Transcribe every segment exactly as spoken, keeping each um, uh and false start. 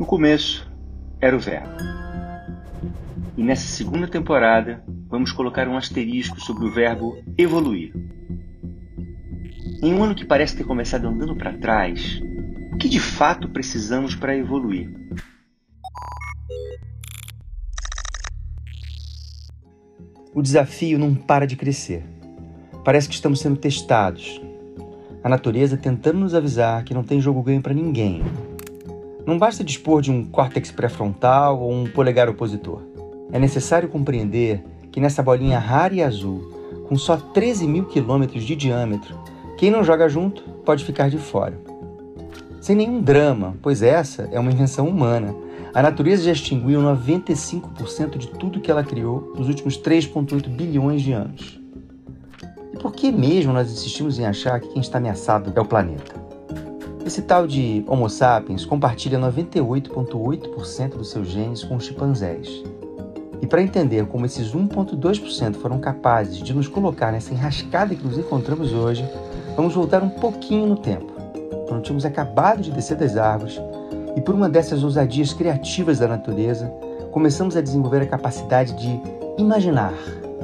No começo, era o Verbo. E nessa segunda temporada, vamos colocar um asterisco sobre o verbo evoluir. Em um ano que parece ter começado andando para trás, o que de fato precisamos para evoluir? O desafio não para de crescer. Parece que estamos sendo testados. A natureza tentando nos avisar que não tem jogo ganho para ninguém. Não basta dispor de um córtex pré-frontal ou um polegar opositor. É necessário compreender que nessa bolinha rara e azul, com só treze mil quilômetros de diâmetro, quem não joga junto pode ficar de fora. Sem nenhum drama, pois essa é uma invenção humana. A natureza já extinguiu noventa e cinco por cento de tudo que ela criou nos últimos três vírgula oito bilhões de anos. E por que mesmo nós insistimos em achar que quem está ameaçado é o planeta? Esse tal de Homo sapiens compartilha noventa e oito vírgula oito por cento dos seus genes com os chimpanzés. E para entender como esses um vírgula dois por cento foram capazes de nos colocar nessa enrascada que nos encontramos hoje, vamos voltar um pouquinho no tempo, quando tínhamos acabado de descer das árvores e por uma dessas ousadias criativas da natureza, começamos a desenvolver a capacidade de imaginar.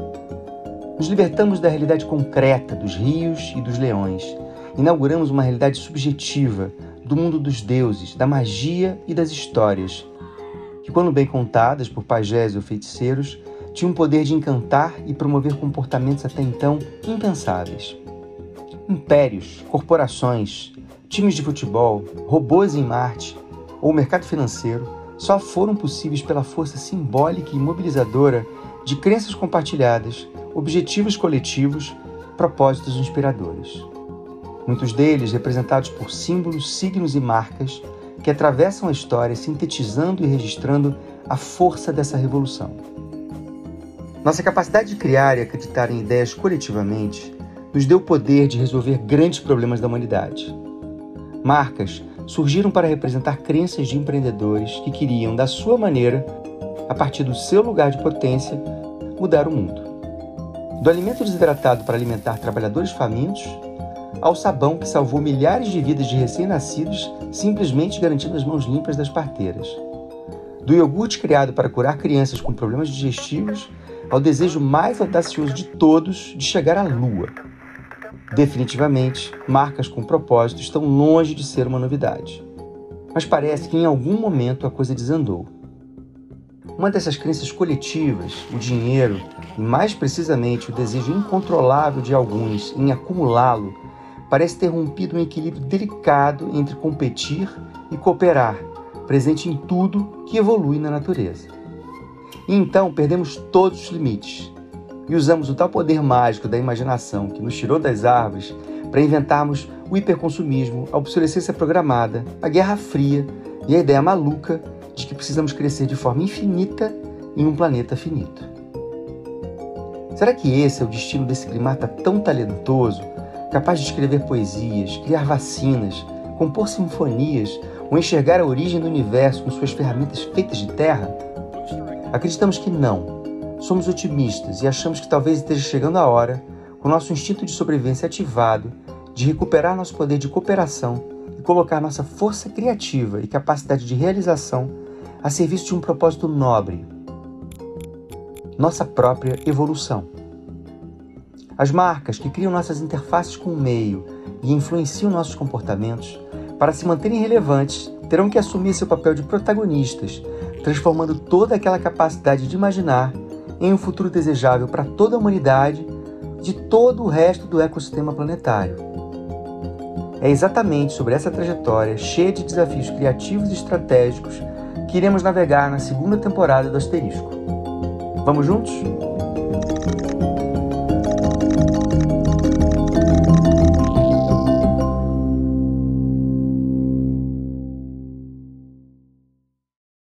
Nos libertamos da realidade concreta dos rios e dos leões. Inauguramos uma realidade subjetiva do mundo dos deuses, da magia e das histórias, que, quando bem contadas por pajés ou feiticeiros, tinham o poder de encantar e promover comportamentos até então impensáveis. Impérios, corporações, times de futebol, robôs em Marte ou o mercado financeiro só foram possíveis pela força simbólica e mobilizadora de crenças compartilhadas, objetivos coletivos, propósitos inspiradores. Muitos deles representados por símbolos, signos e marcas que atravessam a história sintetizando e registrando a força dessa revolução. Nossa capacidade de criar e acreditar em ideias coletivamente nos deu o poder de resolver grandes problemas da humanidade. Marcas surgiram para representar crenças de empreendedores que queriam, da sua maneira, a partir do seu lugar de potência, mudar o mundo. Do alimento desidratado para alimentar trabalhadores famintos, ao sabão que salvou milhares de vidas de recém-nascidos, simplesmente garantindo as mãos limpas das parteiras. Do iogurte criado para curar crianças com problemas digestivos, ao desejo mais audacioso de todos de chegar à Lua. Definitivamente, marcas com propósito estão longe de ser uma novidade. Mas parece que em algum momento a coisa desandou. Uma dessas crenças coletivas, o dinheiro, e mais precisamente o desejo incontrolável de alguns em acumulá-lo, parece ter rompido um equilíbrio delicado entre competir e cooperar, presente em tudo que evolui na natureza. E então perdemos todos os limites e usamos o tal poder mágico da imaginação que nos tirou das árvores para inventarmos o hiperconsumismo, a obsolescência programada, a Guerra Fria e a ideia maluca de que precisamos crescer de forma infinita em um planeta finito. Será que esse é o destino desse primata tão talentoso, capaz de escrever poesias, criar vacinas, compor sinfonias ou enxergar a origem do universo com suas ferramentas feitas de terra? Acreditamos que não. Somos otimistas e achamos que talvez esteja chegando a hora, com nosso instinto de sobrevivência ativado, de recuperar nosso poder de cooperação e colocar nossa força criativa e capacidade de realização a serviço de um propósito nobre: nossa própria evolução. As marcas que criam nossas interfaces com o meio e influenciam nossos comportamentos, para se manterem relevantes, terão que assumir seu papel de protagonistas, transformando toda aquela capacidade de imaginar em um futuro desejável para toda a humanidade e de todo o resto do ecossistema planetário. É exatamente sobre essa trajetória cheia de desafios criativos e estratégicos que iremos navegar na segunda temporada do Asterisco. Vamos juntos?